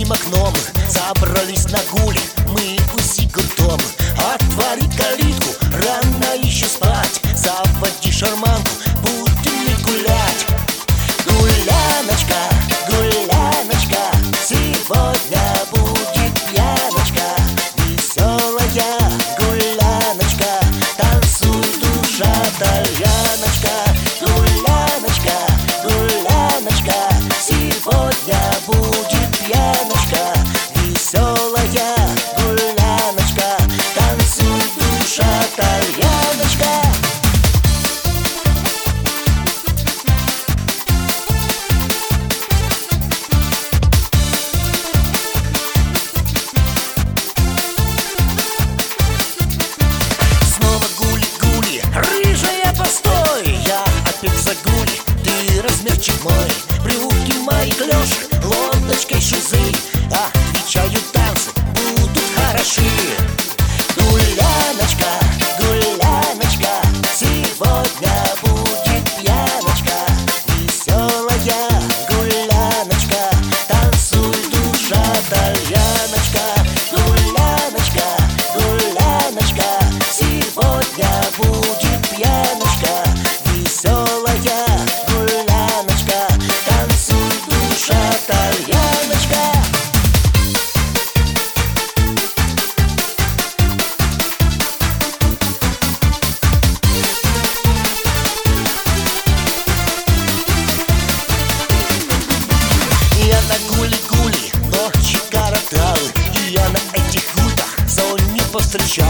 одним окном забрались на гуль. Мы усі гуртом. Отвори калитку, рано еще спать. Заводи шарманку, будем мы гулять. Гуляночка, гуляночка, сегодня будет пьяночка. Веселая гуляночка, танцуй, душа, тальяночка. Гуляночка, гуляночка, сегодня будет пьяночка. Веселая гуляночка, танцуй, душа, тальяночка. Загули, ты размерчик мой, брюки мои клёши, лодочкой шузы. Отвечаю, танцы будут хороши. Гуляночка, гуляночка, сегодня будет пьяночка. Веселая гуляночка, танцуй, душа, тальяночка. Гуляночка, гуляночка, сегодня будет пьяночка. Веселая гуляночка, танцуй, душа, тальяночка. Я на гули-гули ночи коротал, и я на этих ультах зоне повстречал.